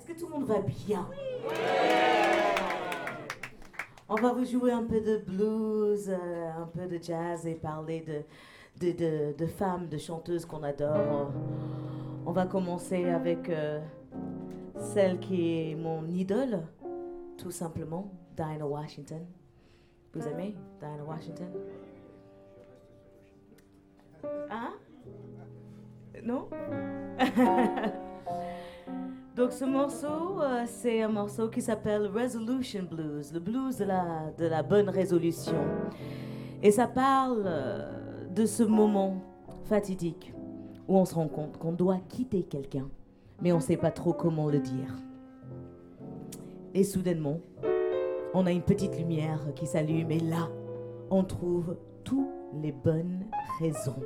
que tout le monde va bien? On va vous jouer un peu de blues, un peu de jazz et parler de femmes, de chanteuses qu'on adore. On va commencer avec celle qui est mon idole, tout simplement, Dinah Washington. Vous aimez Dinah Washington? Hein? Non? Donc ce morceau, c'est un morceau qui s'appelle Resolution Blues, le blues de la bonne résolution. Et ça parle de ce moment fatidique où on se rend compte qu'on doit quitter quelqu'un, mais on ne sait pas trop comment le dire. Et soudainement, on a une petite lumière qui s'allume et là, on trouve toutes les bonnes raisons.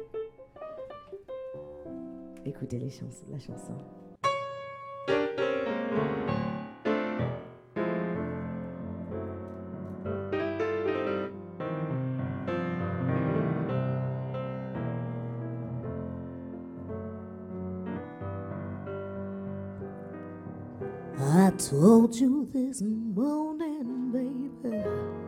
Écoutez la chanson. I told you this morning, baby,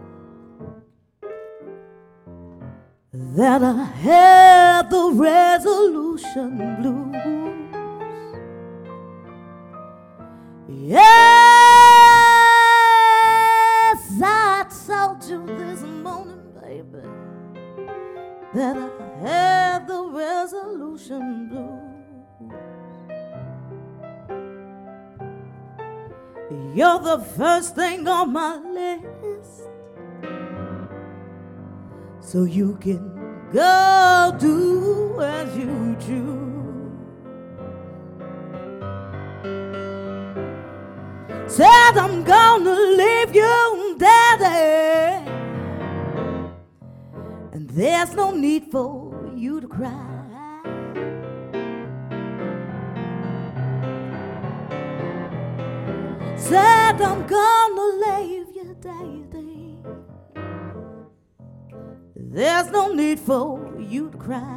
that I had the resolution blues. Yes, I told you this morning, baby, that I had the resolution blues. You're the first thing on my list, so you can go do as you choose. Said I'm gonna leave you, daddy, and there's no need for you to cry. Said I'm gonna leave you, daddy, there's no need for you to cry.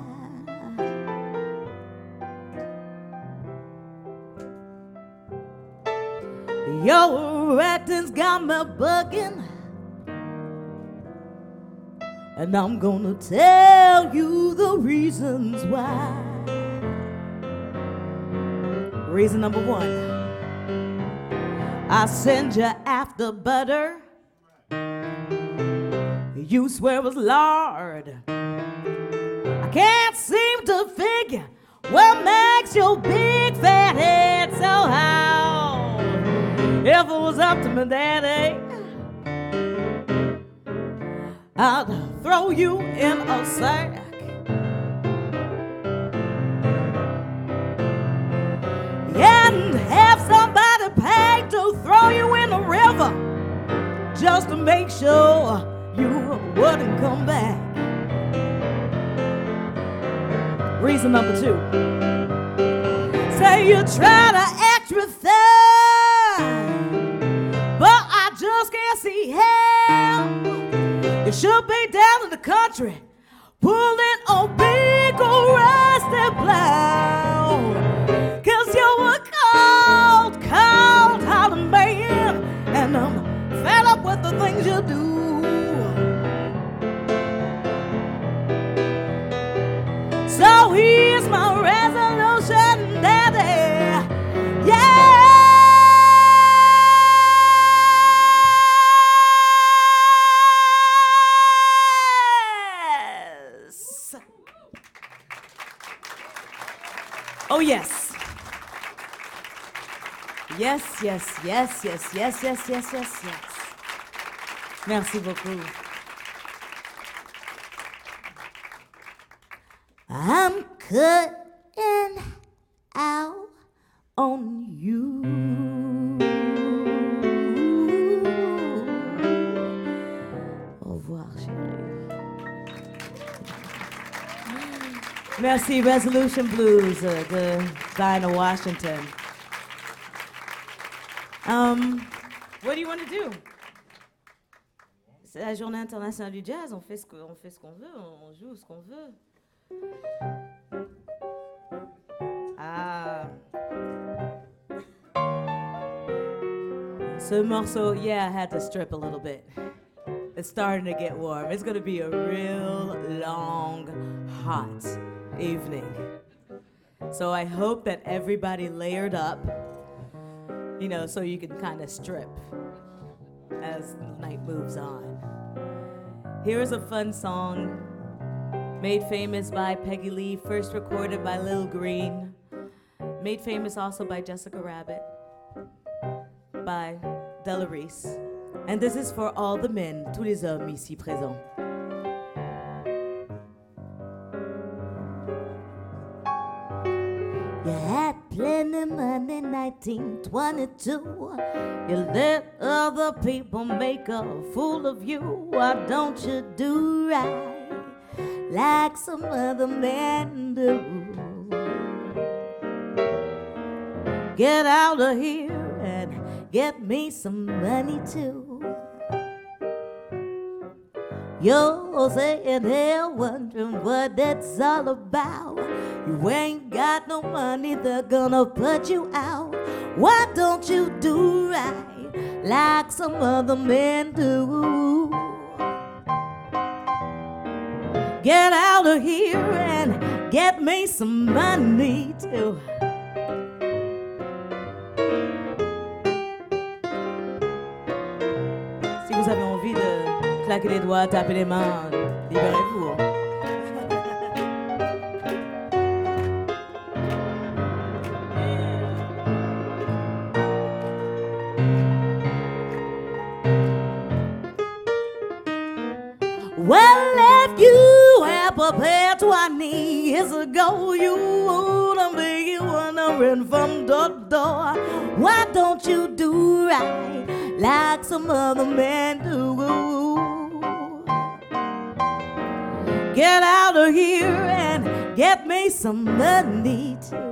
Your acting's got me bugging, and I'm gonna tell you the reasons why. Reason number one, I send you after butter, you swear it was lard. I can't seem to figure what makes your big fat head so how. If it was up to me, daddy, I'd throw you in a sack. And have somebody pay to throw you in the river just to make sure you wouldn't come back. Reason number two, say you try to act your thing, but I just can't see how. You should be down in the country pulling a big old rusty plow, 'cause you're a cold, cold-hearted man, and I'm fed up with the things you do. So here's my resolution, daddy, yeah. Oh yes. Yes, yes, yes, yes, yes, yes, yes, yes, yes. Merci beaucoup. I'm cutting out on you. Au revoir, chérie. Merci, Resolution Blues de Dinah Washington. What do you want to do? C'est la journée internationale du jazz, on fait ce qu'on veut, on joue ce qu'on veut. Ah. Ce morceau, yeah, I had to strip a little bit. It's starting to get warm. It's gonna be a real long, hot evening. So I hope that everybody layered up, you know, so you can kind of strip as the night moves on. Here is a fun song made famous by Peggy Lee, first recorded by Lil Green, made famous also by Jessica Rabbit, by Della Reese. And this is for all the men, tous les hommes ici présents. You had plenty money, 1922. You let other people make a fool of you. Why don't you do right like some other men do? Get out of here and get me some money too. You're sitting here wondering what that's all about. You ain't got no money, they're gonna put you out. Why don't you do right like some other men do? Get out of here and get me some money too. Si vous avez envie de claquer les doigts, taper les mains, libérez-vous. Well, if you had prepared 20 years ago, you wouldn't be wandering from door to door. Why don't you do right like some other men do? Get out of here and get me some money too.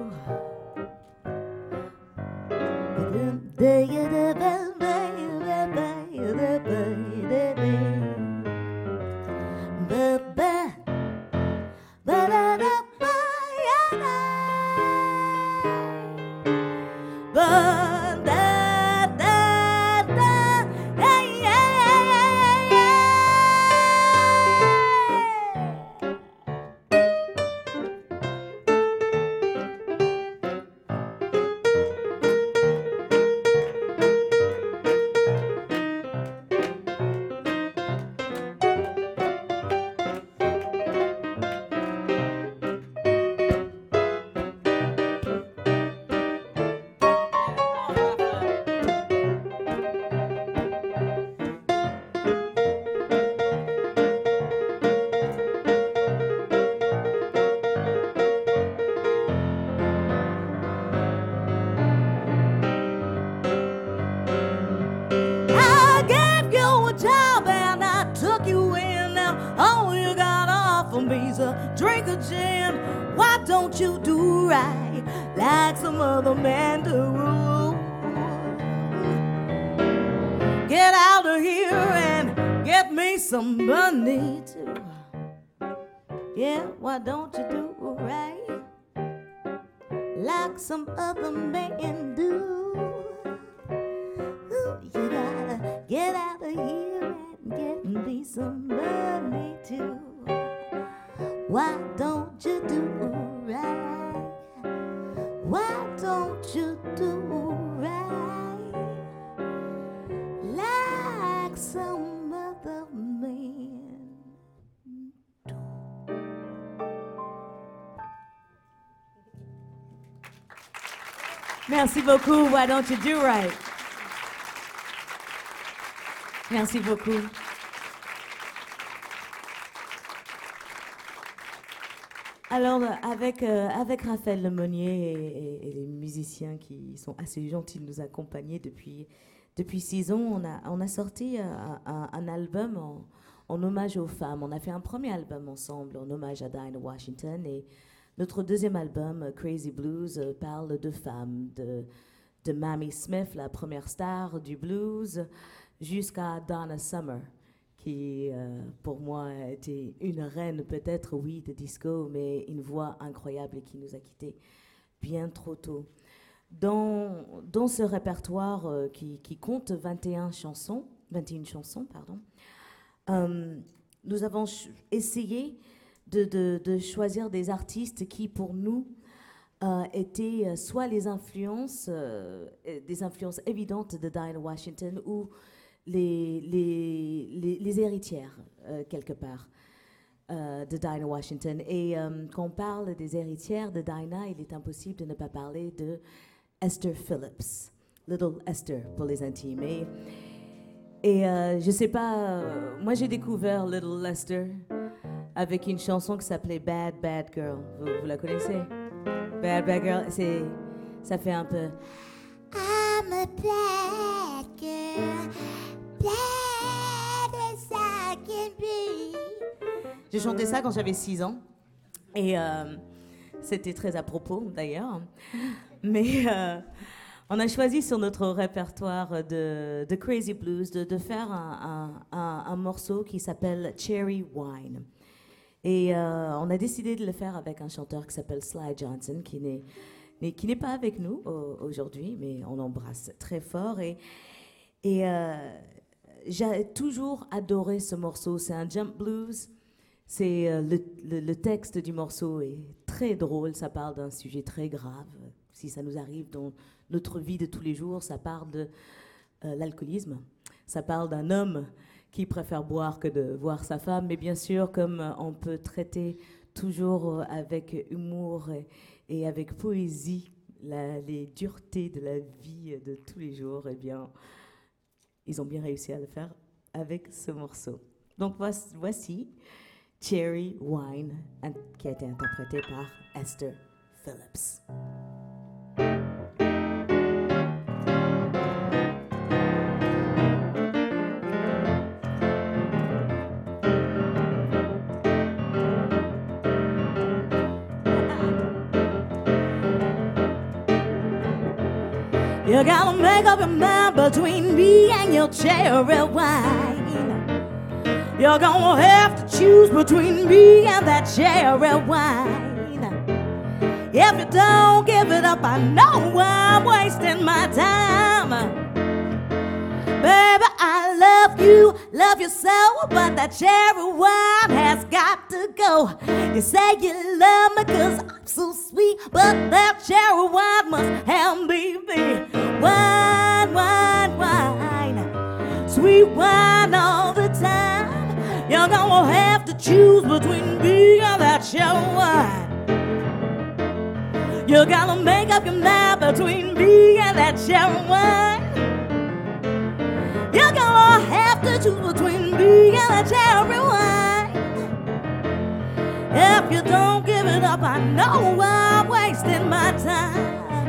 Drink a gin, why don't you do right like some other man do? Get out of here and get me some money too. Yeah, why don't you do right like some other man do? You gotta get out of here and get me some money too. Why don't you do right? Why don't you do right like some other man do? Merci beaucoup. Why don't you do right? Merci beaucoup. Alors, avec Raphaël Lemonnier et les musiciens qui sont assez gentils de nous accompagner depuis 6 ans, on a sorti un album en hommage aux femmes. On a fait un premier album ensemble en hommage à Dinah Washington, et notre deuxième album, Crazy Blues, parle de femmes, de Mamie Smith, la première star du blues, jusqu'à Donna Summer, qui pour moi était une reine peut-être, oui, de disco, mais une voix incroyable et qui nous a quittés bien trop tôt. dans ce répertoire qui compte 21 chansons, pardon, nous avons essayé de choisir des artistes qui, pour nous, étaient soit des influences évidentes de Dinah Washington ou les héritières, quelque part, de Dinah Washington. Et quand on parle des héritières de Dinah, il est impossible de ne pas parler de Esther Phillips, Little Esther pour les intimes. Et je sais pas, moi j'ai découvert Little Esther avec une chanson qui s'appelait Bad Bad Girl. Vous la connaissez? Bad Bad Girl, ça fait un peu I'm a bad girl, bad as I can be. J'ai chanté ça quand j'avais 6 ans et c'était très à propos d'ailleurs. Mais on a choisi sur notre répertoire de Crazy Blues de faire un morceau qui s'appelle Cherry Wine. Et on a décidé de le faire avec un chanteur qui s'appelle Sly Johnson, qui n'est pas avec nous aujourd'hui, mais on l'embrasse très fort. Et j'ai toujours adoré ce morceau. C'est un jump blues. C'est le texte du morceau est très drôle. Ça parle d'un sujet très grave. Si ça nous arrive dans notre vie de tous les jours, ça parle de l'alcoolisme. Ça parle d'un homme qui préfère boire que de voir sa femme. Mais bien sûr, comme on peut traiter toujours avec humour et avec poésie les duretés de la vie de tous les jours, eh bien, ils ont bien réussi à le faire avec ce morceau. Donc voici Cherry Wine, qui a été interprété par Esther Phillips. You gotta make up your mind between me and your cherry wine. You're gonna have to choose between me and that cherry wine. If you don't give it up, I know I'm wasting my time. Baby, I love you so, but that cherry wine has got to go. You say you love me 'cause I'm so sweet, but that cherry wine must have me be. Wine, wine, wine, sweet wine all the time. You're gonna have to choose between me and that cherry wine. You gotta make up your mind between me and that cherry wine. You're gonna have to choose between me and that cherry wine. If you don't give it up, I know I'm wasting my time.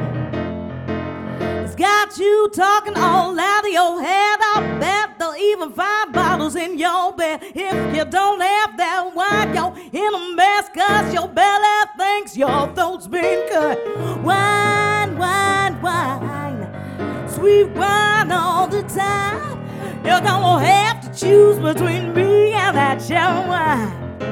It's got you talking all out of your head. I bet they'll even find bottles in your bed. If you don't have that wine, you're in a mess, 'cause your belly thinks your throat's been cut. Wine, wine, wine, sweet wine all the time. You're gonna have to choose between me and that cherry wine.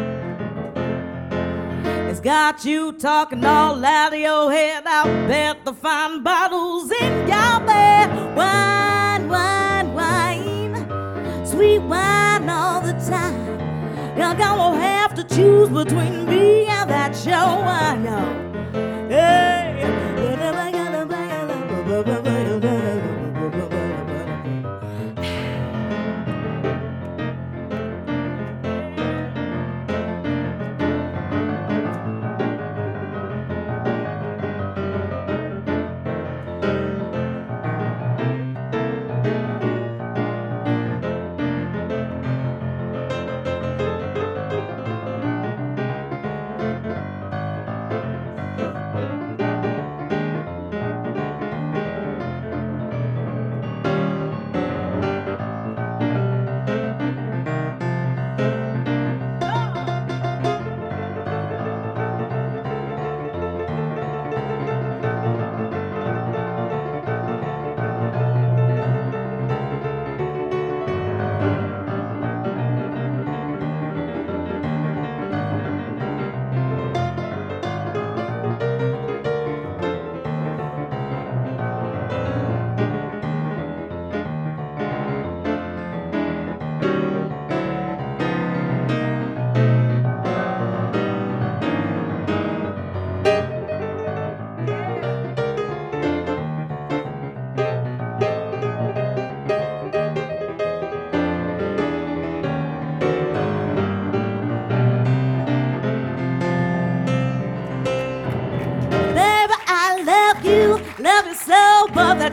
It's got you talking all out of your head. I bet the fine bottles in your bed. Wine, wine, wine, sweet wine all the time. You're gonna have to choose between me and that cherry wine, yo. Hey.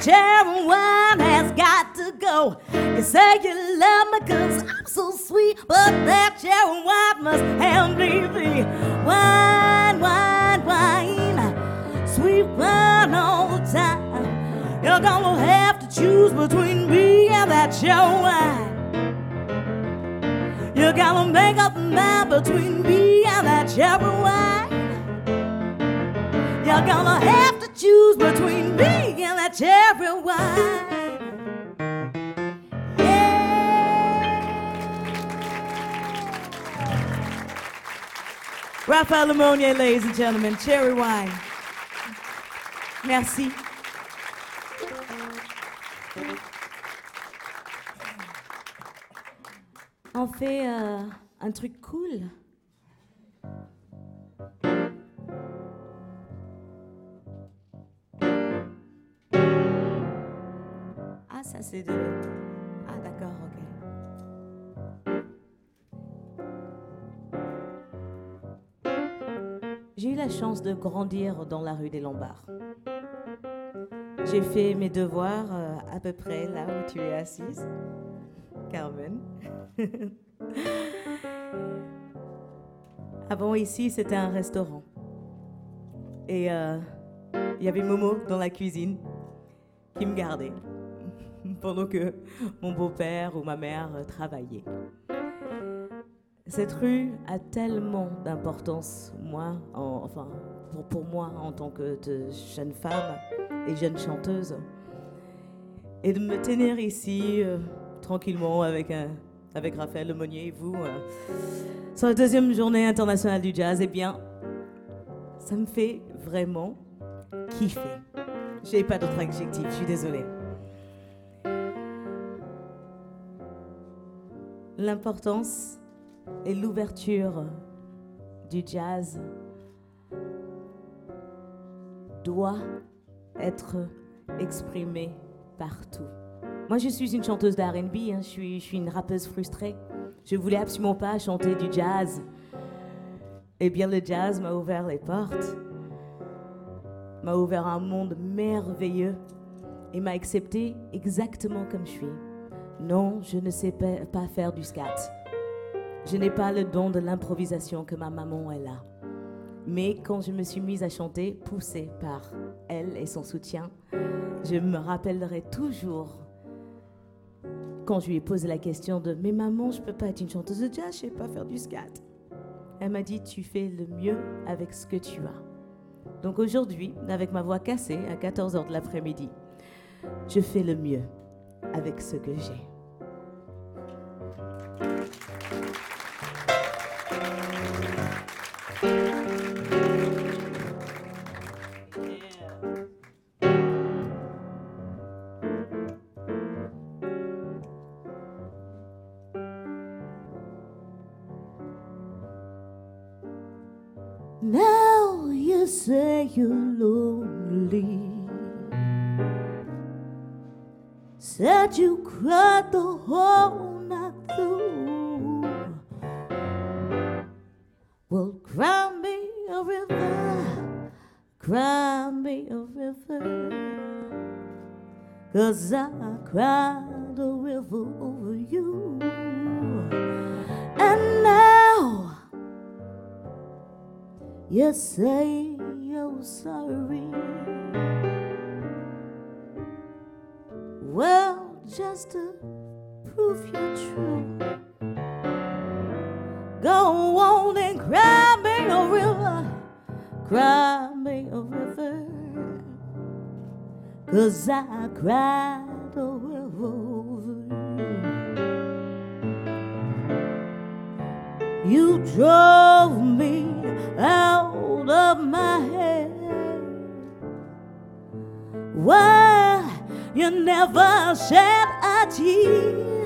that cherry wine has got to go. You say you love me 'cause I'm so sweet, but that cherry wine must have me. Wine, wine, wine, sweet wine all the time. You're gonna have to choose between me and that cherry wine. You gotta make up your mind between me and that cherry wine. You're gonna have to choose between me and that cherry wine. Yeah. Raphael Lemonnier, ladies and gentlemen, cherry wine. Merci. On fait un truc cool. Ah, ça c'est de... Ah, d'accord, ok. J'ai eu la chance de grandir dans la rue des Lombards. J'ai fait mes devoirs à peu près là où tu es assise, Carmen. Avant, ici, c'était un restaurant. Et il y avait Momo dans la cuisine qui me gardait pendant que mon beau-père ou ma mère travaillaient. Cette rue a tellement d'importance, pour moi, en tant que jeune femme et jeune chanteuse. Et de me tenir ici, tranquillement, avec Raphaël Lemonnier et vous, sur la deuxième journée internationale du jazz, eh bien, ça me fait vraiment kiffer. J'ai pas d'autre adjectif, je suis désolée. L'importance et l'ouverture du jazz doit être exprimée partout. Moi, je suis une chanteuse de R&B, je suis une rappeuse frustrée. Je voulais absolument pas chanter du jazz. Eh bien, le jazz m'a ouvert les portes, m'a ouvert un monde merveilleux et m'a acceptée exactement comme je suis. Non, je ne sais pas faire du scat. Je n'ai pas le don de l'improvisation que ma maman elle a. Mais quand je me suis mise à chanter, poussée par elle et son soutien, je me rappellerai toujours quand je lui ai posé la question de « Mais maman, je peux pas être une chanteuse de jazz, je sais pas faire du scat. » Elle m'a dit « Tu fais le mieux avec ce que tu as. » Donc aujourd'hui, avec ma voix cassée à 14h de l'après-midi, je fais le mieux avec ce que j'ai. Now you say you're lonely. Said you cried the whole night through. Well, cry me a river, cry me a river, 'cause I cried a river over you. And now you say you're sorry. Well, just to prove you're true, go on and cry me a river, cry me a river, 'cause I cried a river over you. You drove me out of my head. Why you never shed a tear?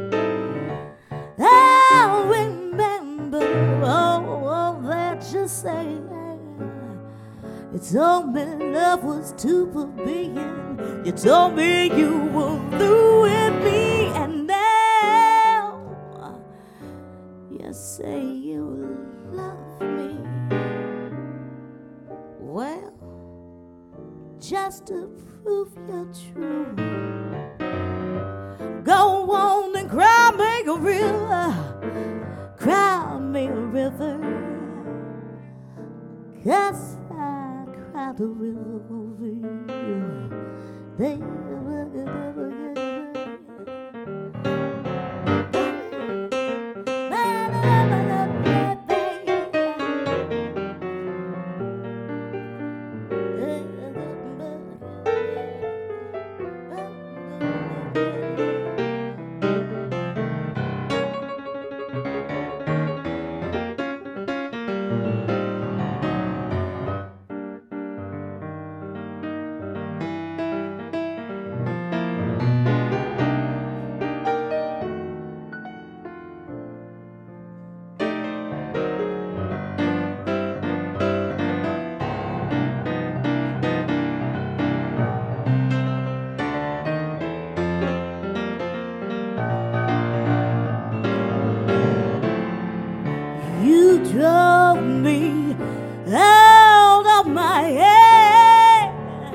I remember all that you said. You told me love was too forbidden. You told me you were through with me, and now you say you love me. Well, just to prove you're true. Go on and cry me a river, cry me a river, 'cause I cried a river over you. You drove me out of my head.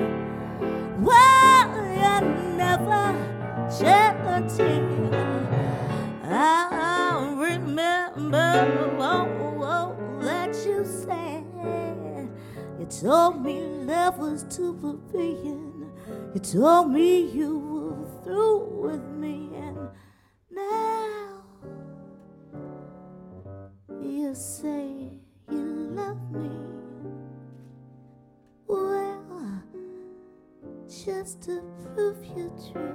Well, I never shed a tear. I remember that you said. You told me love was too forbidden. You told me you were through with me, and now you say you love me. Well, just to prove you're true,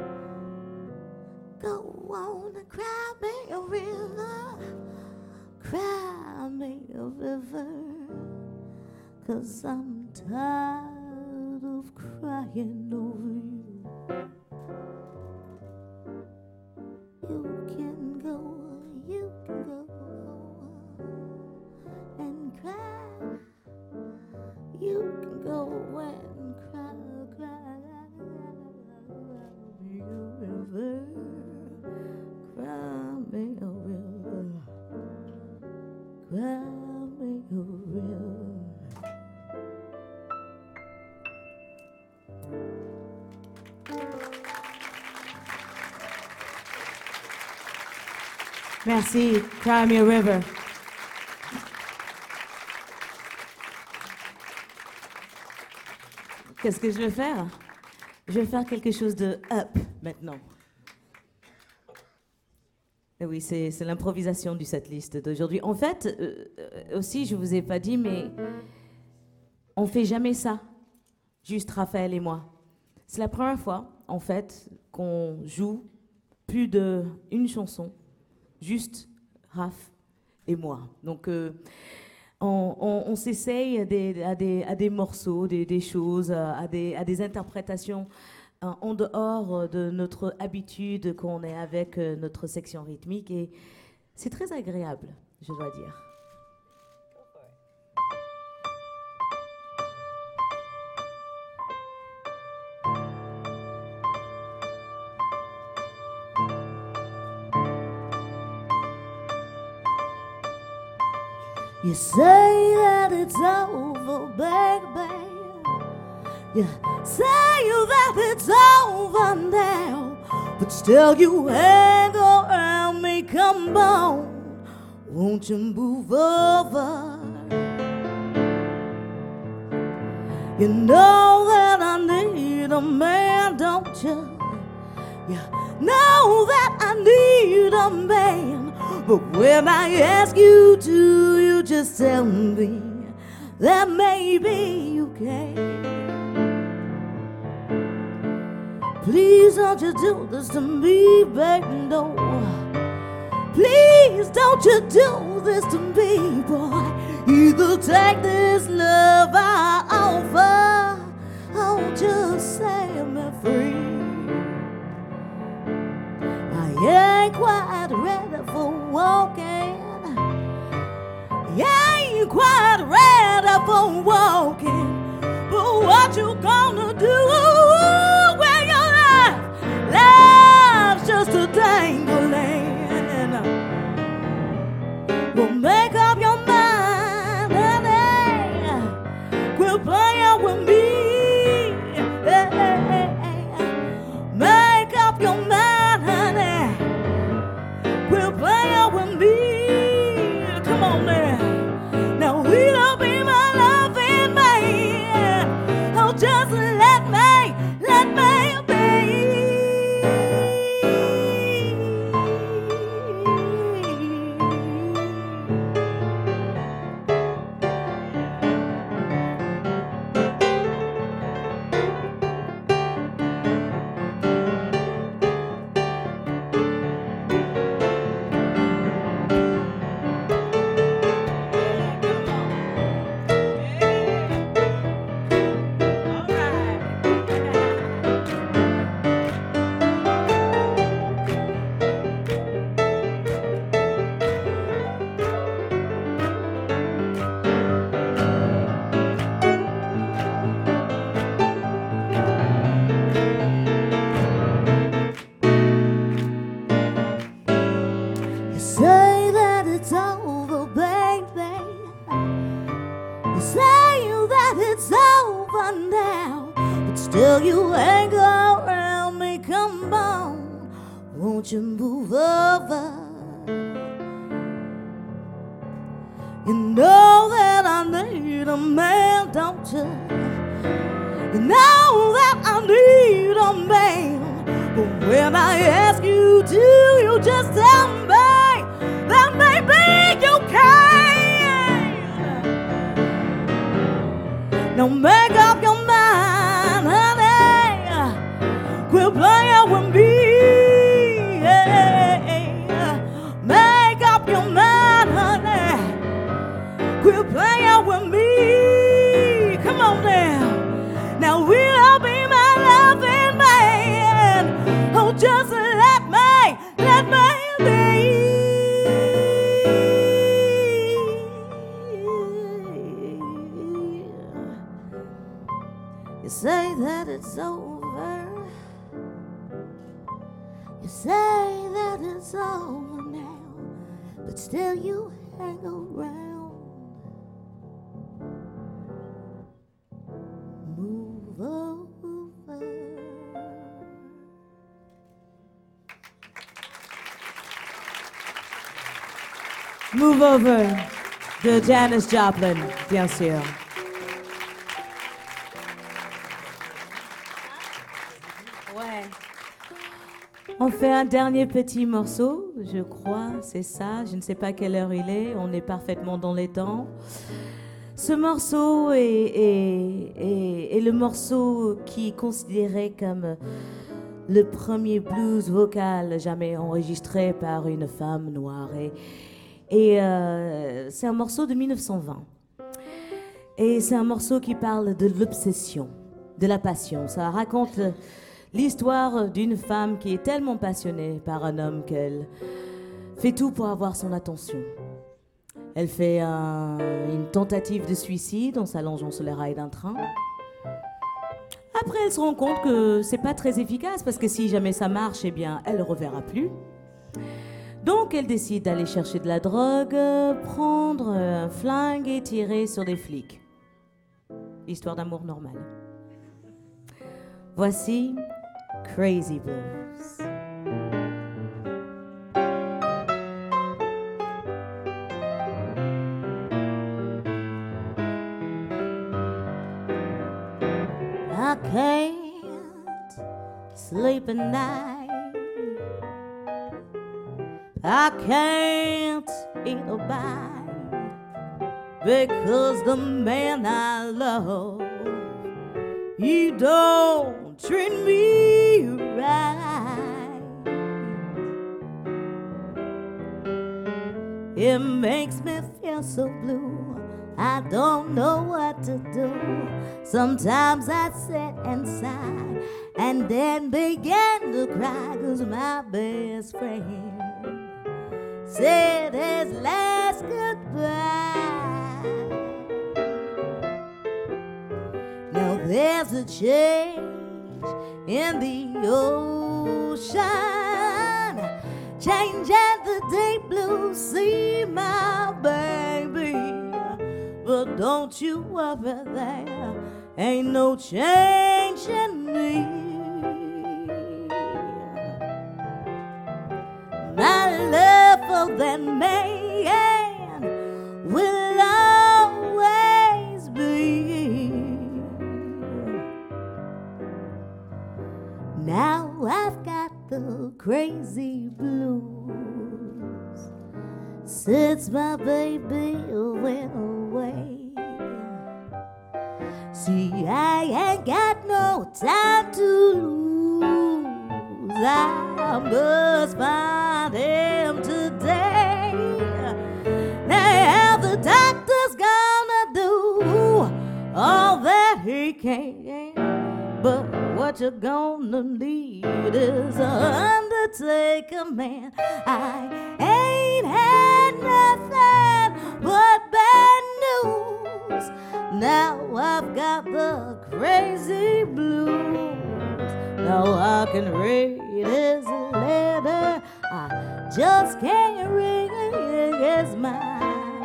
go on and cry me a river, cry me a river, 'cause I'm tired of crying over you. You can go and cry. You can go and cry me a river, cry me a river, cry me a river. Merci, Cry Me a River. Qu'est-ce que je vais faire? Je vais faire quelque chose de up maintenant. Et oui, c'est l'improvisation du setlist d'aujourd'hui. En fait, aussi, je vous ai pas dit, mais on fait jamais ça, juste Raphaël et moi. C'est la première fois, en fait, qu'on joue plus d'une chanson, juste Raph et moi. Donc, on s'essaye à des morceaux, des choses, à des interprétations en dehors de notre habitude qu'on est avec notre section rythmique. Et c'est très agréable, je dois dire. You say that it's over, baby. You say that it's over now, but still you hang around me. Come on, won't you move over? You know that I need a man, don't you? You know that I need a man, but when I ask you to, you just tell me that maybe you can. Please don't you do this to me, baby, no. Please don't you do this to me, boy. Either take this love I offer, or just set me free. I ain't quite ready for walking. I ain't quite ready for walking. But what you gonna do when your life's just a dangling? Well, make up your mind, honey. Quit playing with me. up your mind, honey. Quit playing with me. Come on now. Now we don't be my loving man. Oh, just let me be. You say that it's over, baby. You say that it's over now, but still you hang around me. Come on, won't you move over? You know that I need a man, don't you? You know that I need a man. But when I ask you to, you just tell me that maybe you can. Now make up your mind, honey. Quit playing with me. Make up your mind, honey. Quit playing with me. Come on now. Now we'll be my loving man. Oh, just let me be. You say that it's over. You say that it's over now, but still you hang around. Move over. Move Over de Janis Joplin, bien sûr. Ouais. On fait un dernier petit morceau, je crois, c'est ça. Je ne sais pas quelle heure il est, on est parfaitement dans les temps. Ce morceau est le morceau qui est considéré comme le premier blues vocal jamais enregistré par une femme noire. Et c'est un morceau de 1920. Et c'est un morceau qui parle de l'obsession, de la passion. Ça raconte l'histoire d'une femme qui est tellement passionnée par un homme qu'elle fait tout pour avoir son attention. Elle fait une tentative de suicide en s'allongeant sur les rails d'un train. Après, elle se rend compte que c'est pas très efficace parce que si jamais ça marche, eh bien, elle le reverra plus. Donc, elle décide d'aller chercher de la drogue, prendre un flingue et tirer sur des flics. Histoire d'amour normale. Voici Crazy Blues. I can't sleep at night. I can't eat a bite because the man I love, he don't treat me right. It makes me feel so blue. I don't know what to do. Sometimes I sit and sigh and then begin to cry 'cause my best friend said his last goodbye. Now there's a change in the ocean, changing the deep blue sea, my baby. But don't you worry, there ain't no change in me. that man will always be. Now I've got the crazy blues since my baby went away. See, I ain't got no time to lose. I must find him today. Now the doctor's gonna do all that he can, but what you're gonna need is an undertaker, man. I ain't had nothing but bad news. Now I've got the crazy blues. Now I can read his letter, I just can't read his mind.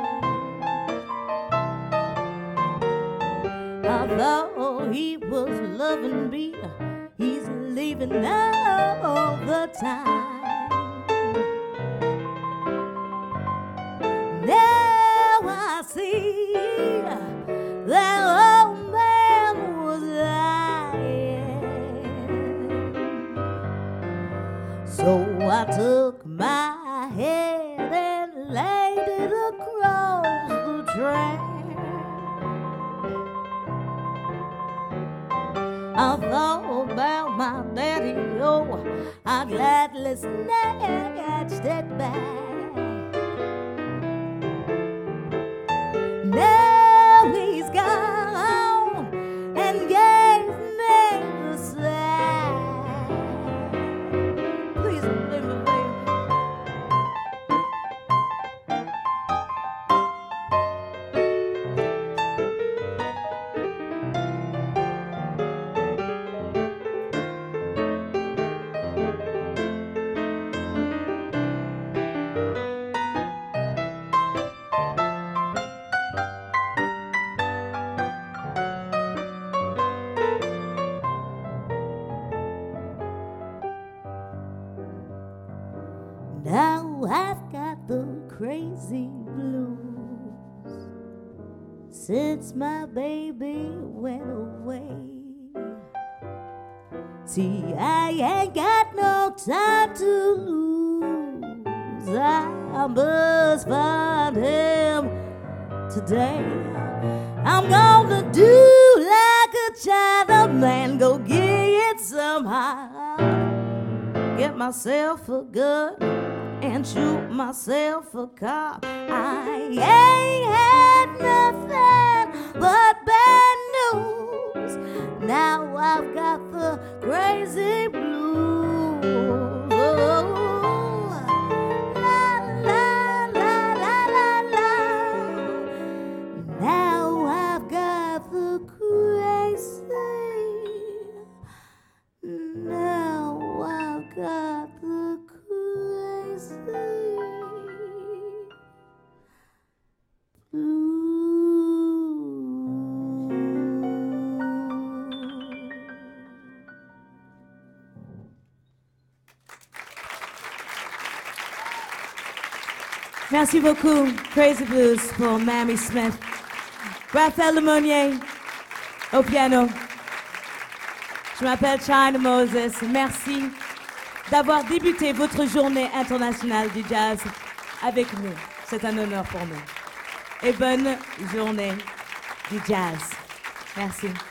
I thought he was loving me, he's leaving all the time. Now I see that old man was lying. So I took my head and laid it across the track. I thought about my daddy, oh, I gladly snatched it back. Now he's gone and gave me the sack. Please leave me, baby. Now I've got the crazy blues since my baby went away. See, I ain't got no time to lose. I must find him today. I'm gonna do like a Chinaman, go get it somehow. Get myself a gun and shoot myself a cop. I ain't had nothing but bad news. Now I've got the crazy blues. Oh, la, la, la, la, la, la. Now I've got the crazy. Now I've got the crazy blues. Merci beaucoup, Crazy Blues pour Mamie Smith. Raphaël Lemonnier au piano. Je m'appelle China Moses. Merci d'avoir débuté votre journée internationale du jazz avec nous. C'est un honneur pour nous. Et bonne journée du jazz. Merci.